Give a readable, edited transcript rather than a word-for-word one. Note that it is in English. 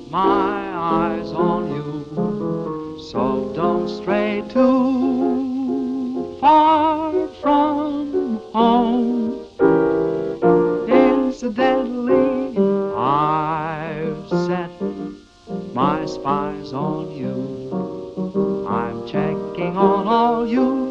my eyes on you, so don't stray too far from home. Incidentally, I've set my spies on you. I'm checking on all you